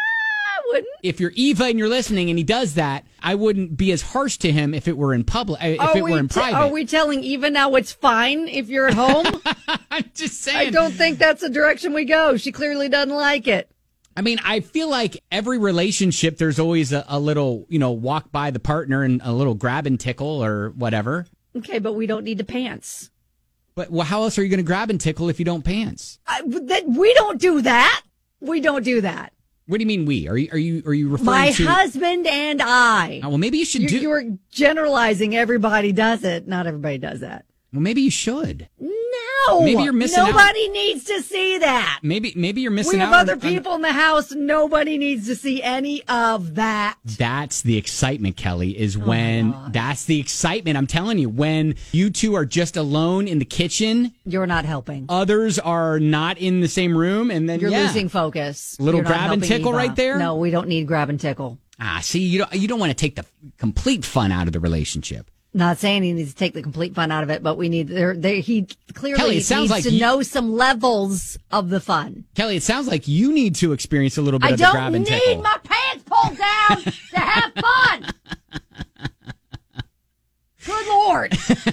I wouldn't. If you're Eva and you're listening and he does that, I wouldn't be as harsh to him if it were in public. If it were in private. Are we telling Eva now it's fine if you're at home? I'm just saying. I don't think that's the direction we go. She clearly doesn't like it. I mean, I feel like every relationship, there's always a little, walk by the partner and a little grab and tickle or whatever. Okay, but we don't need to pants. But how else are you going to grab and tickle if you don't pants? We don't do that. We don't do that. What do you mean we? Are you referring my to... My husband and I. Oh, well, maybe you should do... You're generalizing everybody does it. Not everybody does that. Well, maybe you should. No. Maybe you're missing out. Nobody needs to see that. Maybe you're missing out. We have other people in the house. Nobody needs to see any of that. That's the excitement, Kelly, is when... that's the excitement. I'm telling you, when you two are just alone in the kitchen... You're not helping. Others are not in the same room, and then you're losing focus. Little grab and tickle right there? No, we don't need grab and tickle. See, you don't want to take the complete fun out of the relationship. Not saying he needs to take the complete fun out of it, but we need he clearly Kelly, needs to know some levels of the fun. Kelly, it sounds like you need to experience a little bit of the grab and tickle. I don't need my pants pulled down to have fun. Good Lord.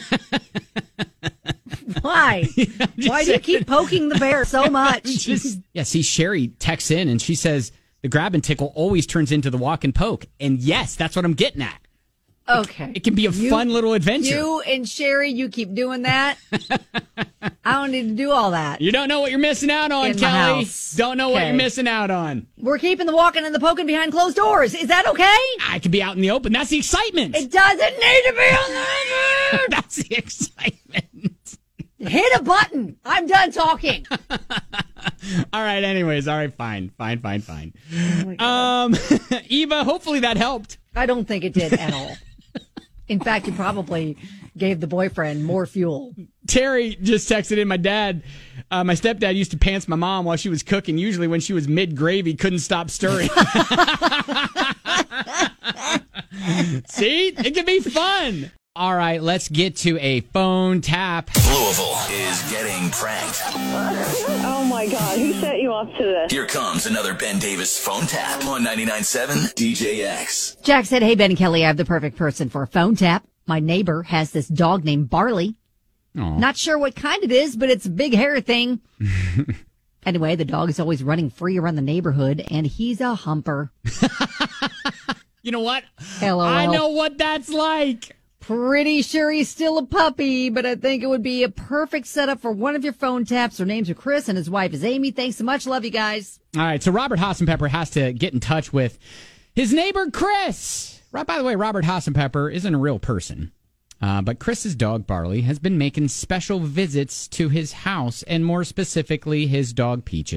Why? Why do you keep poking the bear so much? See, Sherry texts in and she says the grab and tickle always turns into the walk and poke. And yes, that's what I'm getting at. Okay. It can be a fun little adventure. You and Sherry, you keep doing that. I don't need to do all that. You don't know what you're missing out on, Kelly. Don't know what you're missing out on. We're keeping the walking and the poking behind closed doors. Is that okay? I could be out in the open. That's the excitement. It doesn't need to be on the open. That's the excitement. Hit a button. I'm done talking. All right. Anyways. All right. Fine. Oh Eva, hopefully that helped. I don't think it did at all. In fact, you probably gave the boyfriend more fuel. Terry just texted in, my stepdad used to pants my mom while she was cooking. Usually when she was mid-gravy, couldn't stop stirring. See? It can be fun. All right, let's get to a phone tap. Louisville is getting pranked. Oh, my God. Who set you up to this? Here comes another Ben Davis phone tap on 99.7 DJX. Jack said, hey, Ben and Kelly, I have the perfect person for a phone tap. My neighbor has this dog named Barley. Aww. Not sure what kind it is, but it's a big hair thing. Anyway, the dog is always running free around the neighborhood, and he's a humper. You know what? LOL. I know what that's like. Pretty sure he's still a puppy, but I think it would be a perfect setup for one of your phone taps. Their names are Chris and his wife is Amy. Thanks so much. Love you guys. All right, so Robert Hassenpepper has to get in touch with his neighbor, Chris. Right, by the way, Robert Hassenpepper isn't a real person. But Chris's dog, Barley, has been making special visits to his house, and more specifically, his dog, Peaches.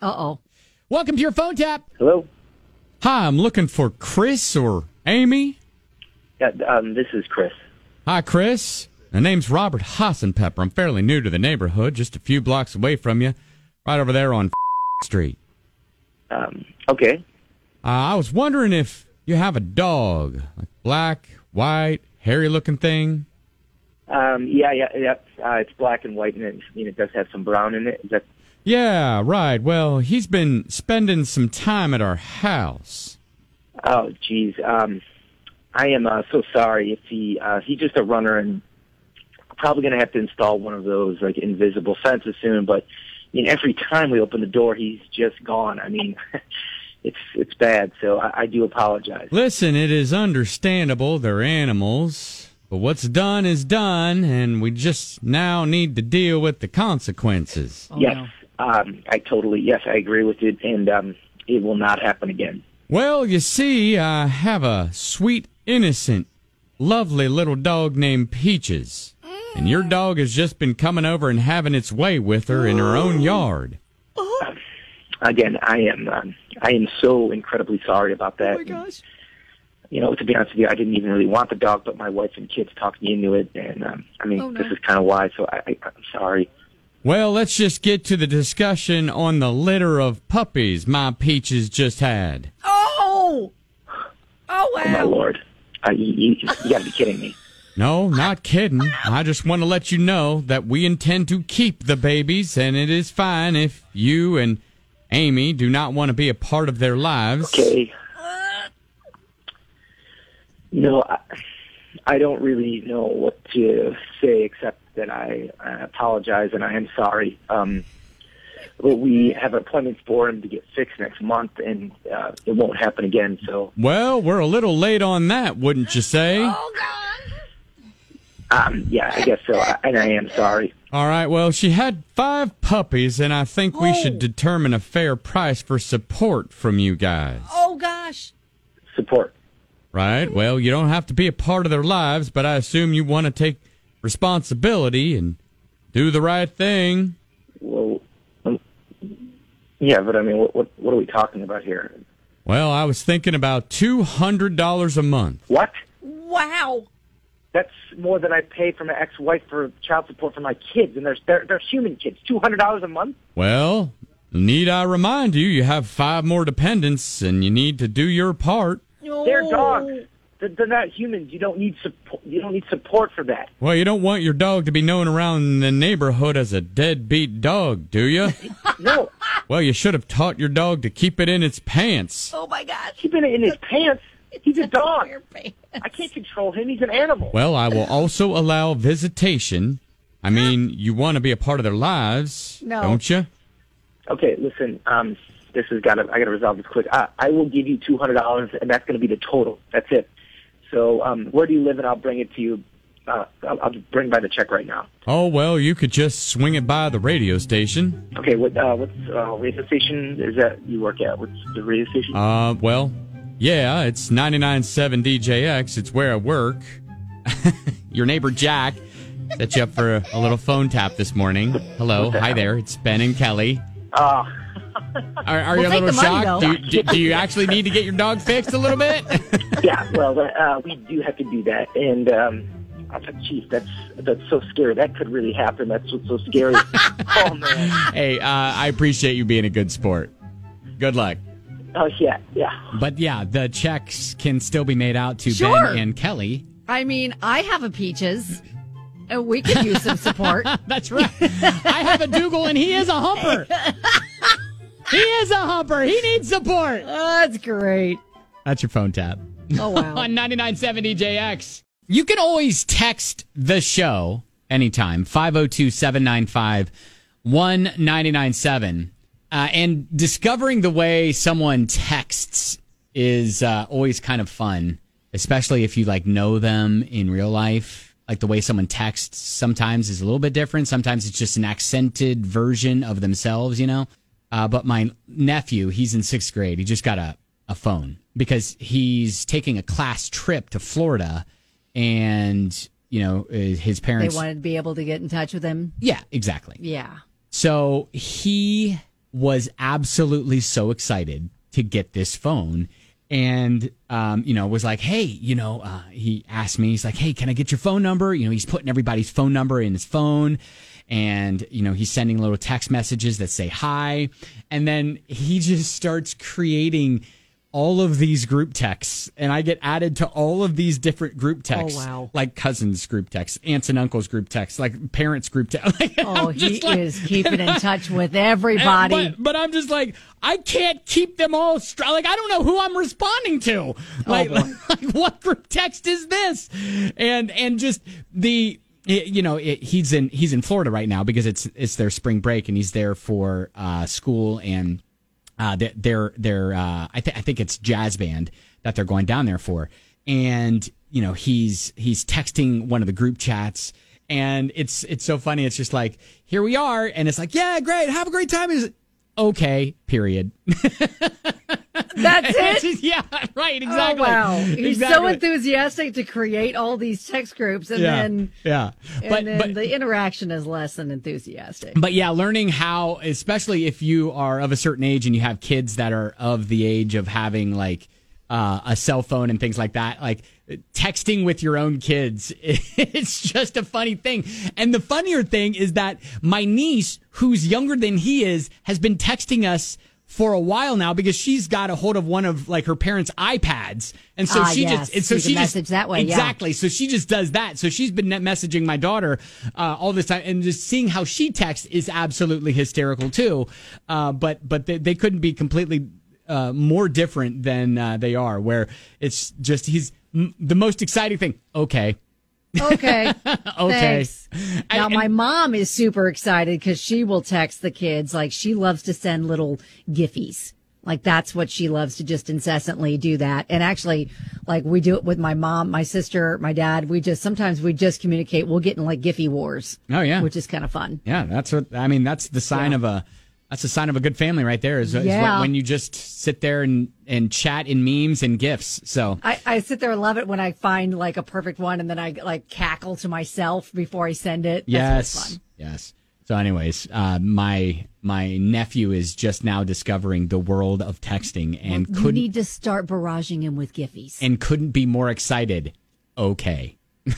Uh-oh. Welcome to your phone tap. Hello? Hi, I'm looking for Chris or Amy. Yeah, this is Chris. Hi, Chris. My name's Robert Hassenpepper. I'm fairly new to the neighborhood, just a few blocks away from you, right over there on Street. Okay. I was wondering if you have a dog, like black, white, hairy-looking thing. Yeah. It's black and white, and it does have some brown in it. Is that? Yeah, right. Well, he's been spending some time at our house. Oh, geez. I am so sorry. If he's just a runner, and probably going to have to install one of those like invisible fences soon. But every time we open the door, he's just gone. I mean, it's bad. So I do apologize. Listen, it is understandable. They're animals. But what's done is done, and we just now need to deal with the consequences. Yes, no. I agree with you, and it will not happen again. Well, you see, I have a sweet, innocent, lovely little dog named Peaches, and your dog has just been coming over and having its way with her in her own yard. Again, I am so incredibly sorry about that. Oh, my gosh. To be honest with you, I didn't even really want the dog, but my wife and kids talked me into it, and This is kind of why, so I'm sorry. Well, let's just get to the discussion on the litter of puppies my Peaches just had. Oh, wow. Oh, my Lord. You got to be kidding me. No, not kidding. I just want to let you know that we intend to keep the babies, and it is fine if you and Amy do not want to be a part of their lives. Okay. I don't really know what to say except that I apologize and I am sorry. We have appointments for him to get fixed next month, and it won't happen again. So. Well, we're a little late on that, wouldn't you say? Oh, God. Yeah, I guess so, and I am sorry. All right, well, she had 5 puppies, and I think we should determine a fair price for support from you guys. Oh, gosh. Support. Right, well, you don't have to be a part of their lives, but I assume you want to take responsibility and do the right thing. Well, yeah, but I mean, what are we talking about here? Well, I was thinking about $200 a month. What? Wow. That's more than I pay for my ex-wife for child support for my kids, and they're human kids. $200 a month? Well, need I remind you, you have 5 more dependents, and you need to do your part. They're dogs. They're not humans. You don't need support. You don't need support for that. Well, you don't want your dog to be known around the neighborhood as a deadbeat dog, do you? No. Well, you should have taught your dog to keep it in its pants. Oh, my God. Keeping it in his pants? He's a dog. I can't control him. He's an animal. Well, I will also allow visitation. I mean, you want to be a part of their lives, don't you? Okay, listen. I got to resolve this quick. I will give you $200, and that's going to be the total. That's it. So, where do you live? And I'll bring it to you. I'll bring by the check right now. Oh, well, you could just swing it by the radio station. Okay, what's radio station is that you work at? What's the radio station? Well, yeah, it's 99.7 DJX. It's where I work. Your neighbor Jack set you up for a little phone tap this morning. Hello, hi there. It's Ben and Kelly. Are you a little shocked? Do you actually need to get your dog fixed a little bit? Yeah, well, we do have to do that, and I was like, geez, that's so scary. That could really happen. That's what's so scary. Oh man. Hey, I appreciate you being a good sport. Good luck. Oh yeah. But yeah, the checks can still be made out to Ben and Kelly. I mean, I have a Peaches. We could use some support. That's right. I have a Dougal, and he is a humper. He is a humper. He needs support. That's great. That's your phone tap. Oh, wow. On 99.7 DJX. You can always text the show anytime, 502-795-1997. And discovering the way someone texts is always kind of fun, especially if you know them in real life. Like the way someone texts sometimes is a little bit different. Sometimes it's just an accented version of themselves, But my nephew, he's in 6th grade. He just got a phone because he's taking a class trip to Florida, and his parents. They wanted to be able to get in touch with him. Yeah, exactly. Yeah. So he was absolutely so excited to get this phone. And, was like, hey, he asked me, he's like, hey, can I get your phone number? He's putting everybody's phone number in his phone. And, he's sending little text messages that say hi. And then he just starts creating all of these group texts. And I get added to all of these different group texts. Oh, wow. Like cousins group texts, aunts and uncles group texts, like parents group texts. He is keeping in touch with everybody. But I'm just like, I can't keep them all I don't know who I'm responding to. Like what group text is this? And just the... he's in Florida right now because it's their spring break and he's there for school and I think it's jazz band that they're going down there for, and he's texting one of the group chats and it's so funny. It's just like, here we are, and it's like, yeah, great, have a great time. Is okay, period. That's it? Yeah, right, exactly. Oh, wow. He's so enthusiastic to create all these text groups, and then the interaction is less than enthusiastic. But yeah, learning how, especially if you are of a certain age and you have kids that are of the age of having like a cell phone and things like that, like texting with your own kids, it's just a funny thing. And the funnier thing is that my niece, who's younger than he is, has been texting us for a while now because she's got a hold of one of like her parents' iPads, and so she message that way. Exactly. Yeah. So she just does that. So she's been messaging my daughter all this time, and just seeing how she texts is absolutely hysterical too. But they couldn't be completely more different than they are. Where it's just the most exciting thing. Okay. Okay. Okay. Thanks. Now, my mom is super excited because she will text the kids. Like, she loves to send little giffies. Like, that's what she loves to just incessantly do that. And actually, like, we do it with my mom, my sister, my dad. Sometimes we just communicate. We'll get in like Giphy wars. Oh, yeah. Which is kind of fun. Yeah. That's the sign of that's a sign of a good family right there is when you just sit there and chat in memes and GIFs. So I sit there and love it when I find like a perfect one and then I like cackle to myself before I send it. That's really fun. Yes. So anyways, my nephew is just now discovering the world of texting and you need to start barraging him with Giphies. And couldn't be more excited. Okay.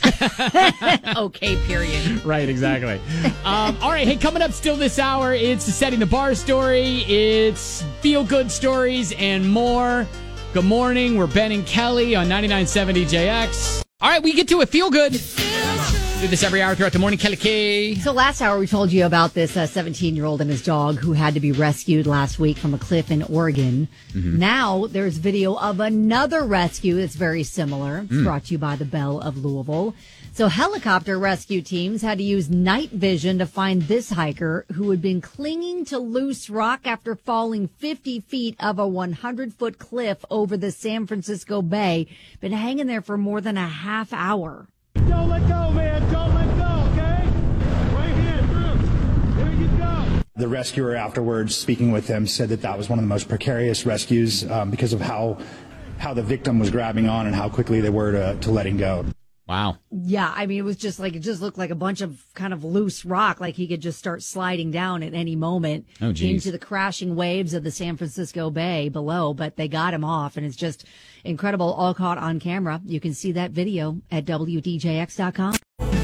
Okay, period. Right, exactly. All right, hey, coming up still this hour, it's the Setting the Bar story, it's feel-good stories, and more. Good morning, we're Ben and Kelly on 99.7 DJX. All right, we get to a feel-good. Do this every hour throughout the morning, Kelly K. So last hour we told you about this 17-year-old and his dog who had to be rescued last week from a cliff in Oregon. Mm-hmm. Now there's video of another rescue that's very similar. It's brought to you by the Belle of Louisville. So helicopter rescue teams had to use night vision to find this hiker who had been clinging to loose rock after falling 50 feet of a 100-foot cliff over the San Francisco Bay. Been hanging there for more than a half hour. Don't let go, man. Don't let go, okay? Right hand through. There you go. The rescuer afterwards, speaking with him, said that was one of the most precarious rescues because of how the victim was grabbing on and how quickly they were to letting go. Wow. Yeah, I mean, it just looked like a bunch of kind of loose rock, like he could just start sliding down at any moment into the crashing waves of the San Francisco Bay below, but they got him off, and it's just incredible, all caught on camera. You can see that video at WDJX.com.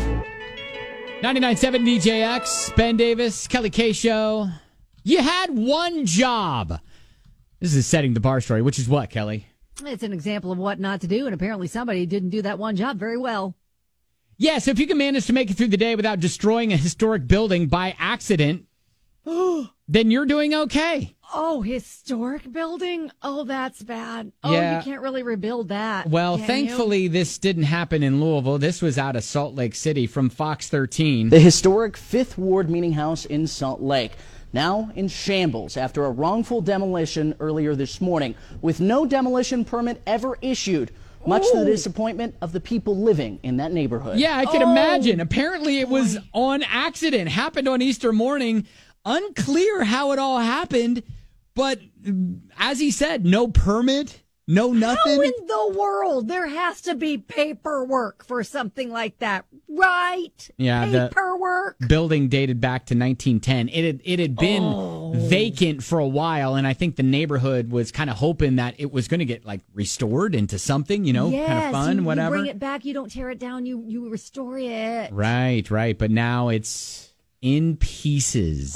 99.7 DJX, Ben Davis, Kelly K Show. You had one job. This is Setting the Bar story, which is what, Kelly? It's an example of what not to do, and apparently somebody didn't do that one job very well. Yeah, so if you can manage to make it through the day without destroying a historic building by accident, then you're doing okay. Oh, historic building? Oh, that's bad. Oh, yeah. You can't really rebuild that. Well, thankfully, this didn't happen in Louisville. This was out of Salt Lake City from Fox 13. The historic Fifth Ward Meeting House in Salt Lake, now in shambles after a wrongful demolition earlier this morning, with no demolition permit ever issued, much to the disappointment of the people living in that neighborhood. Yeah, I can imagine. Apparently, it was on accident. Happened on Easter morning. Unclear how it all happened, but as he said, no permit, no nothing. How in the world? There has to be paperwork for something like that, right? Yeah, paperwork. The building dated back to 1910. It had been vacant for a while, and I think the neighborhood was kind of hoping that it was going to get like restored into something, kind of fun, whatever. You bring it back, you don't tear it down, you restore it. Right. But now it's in pieces.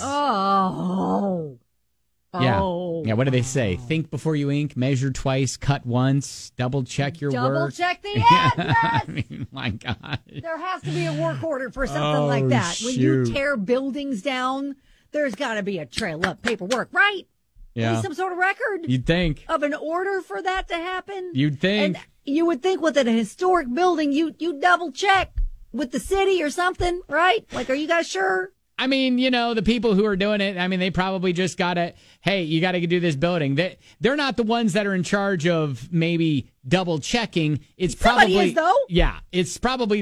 Oh. Yeah. What do they say? Think before you ink, measure twice, cut once, double check your work. Double check the address. I mean, my God. There has to be a work order for something like that. When you tear buildings down, there's got to be a trail of paperwork, right? Yeah. Some sort of record. You'd think. Of an order for that to happen. You'd think. And you would think with a historic building, you double check with the city or something, right? Like, are you guys sure? I mean, the people who are doing it, I mean, they probably just got to, hey, you got to do this building. They're not the ones that are in charge of maybe double checking. It's Somebody probably, is, though. Yeah, it's probably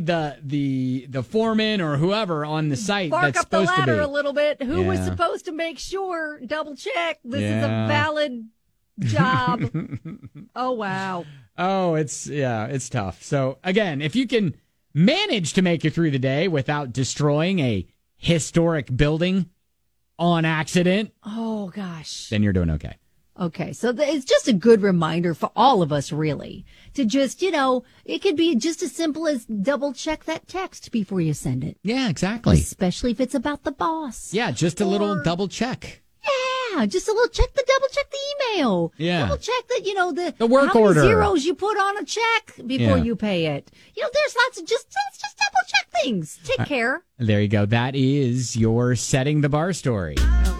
the foreman or whoever on the site Bark that's up the supposed to be. ladder a little bit. Who was Yeah. supposed to make sure, double check, this is a Yeah. valid job. Oh, wow. Oh, it's tough. So again, if you can manage to make it through the day without destroying a historic building on accident, Oh, gosh. then you're doing okay. Okay, so it's just a good reminder for all of us, really, to just, it could be just as simple as double check that text before you send it. Yeah, exactly. Especially if it's about the boss. Yeah, just a little double check. Yeah, just a little double check the email. Yeah. Double check that, The work how many order. zeros you put on a check before Yeah. you pay it. There's lots of let's just double check things. Take care. There you go. That is your Setting the Bar story.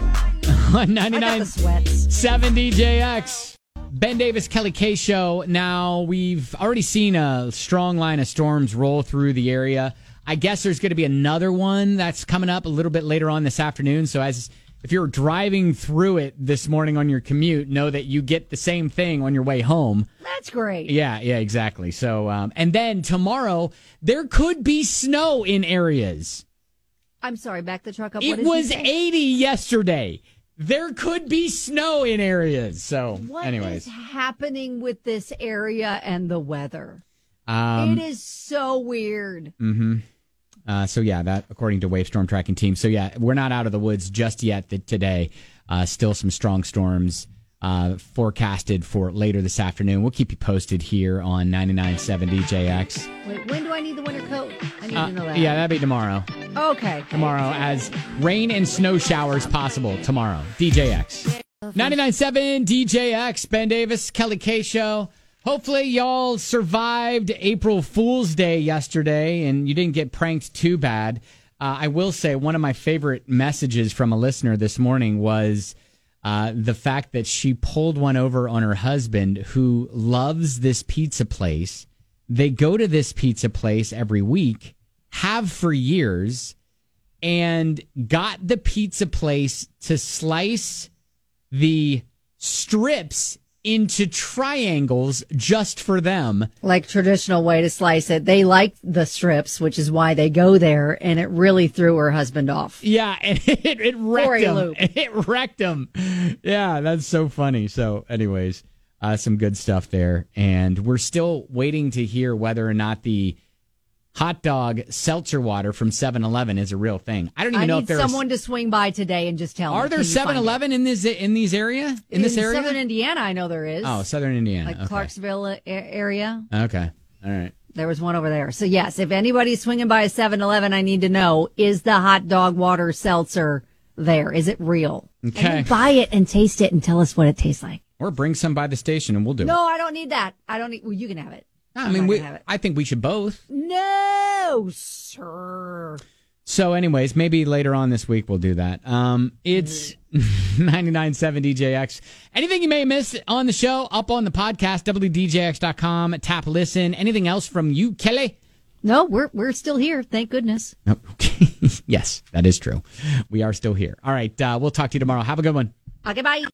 On I got the sweats. 99.7 DJX. Ben Davis, Kelly K Show. Now, we've already seen a strong line of storms roll through the area. I guess there's going to be another one that's coming up a little bit later on this afternoon. So if you're driving through it this morning on your commute, know that you get the same thing on your way home. That's great. Yeah, exactly. So, and then tomorrow, there could be snow in areas. I'm sorry, back the truck up. It What did was you say? 80 yesterday. There could be snow in areas. So, What anyways. is happening with this area and the weather? Um, It is so weird. Mm-hmm. So, yeah, that according to Wave Storm Tracking Team. So, yeah, we're not out of the woods just yet today. Still some strong storms forecasted for later this afternoon. We'll keep you posted here on 99.7 DJX. Wait, when do I need the winter coat? I need to know that. Yeah, that'd be tomorrow. Okay. Tomorrow, as rain and snow showers possible tomorrow. DJX. 99.7 DJX. Ben Davis, Kelly K Show. Hopefully y'all survived April Fool's Day yesterday and you didn't get pranked too bad. I will say one of my favorite messages from a listener this morning was the fact that she pulled one over on her husband who loves this pizza place. They go to this pizza place every week, have for years, and got the pizza place to slice the strips into triangles just for them. Like traditional way to slice it. They like the strips, which is why they go there, and it really threw her husband off. Yeah, and it wrecked For a him. loop. It wrecked him. Yeah, that's so funny. So, anyways, some good stuff there. And we're still waiting to hear whether or not the hot dog seltzer water from 7-Eleven is a real thing. I don't even know if need there's someone to swing by today and just tell me. Are there 7-Eleven in this area? In this area? Southern Indiana, I know there is. Oh, Southern Indiana. Like Okay. Clarksville area. Okay. All right. There was one over there. So, yes, if anybody's swinging by a 7-Eleven, I need to know, is the hot dog water seltzer there? Is it real? Okay. And then buy it and taste it and tell us what it tastes like. Or bring some by the station and we'll do it. No, I don't need that. I don't need. Well, you can have it. I I'm mean, not gonna have it. I think we should both. No, sir. So, anyways, maybe later on this week we'll do that. It's 99.7 DJX. Anything you may have missed on the show, up on the podcast, WDJX.com, tap listen. Anything else from you, Kelly? No, we're still here. Thank goodness. Nope. Yes, that is true. We are still here. All right, we'll talk to you tomorrow. Have a good one. Okay, bye.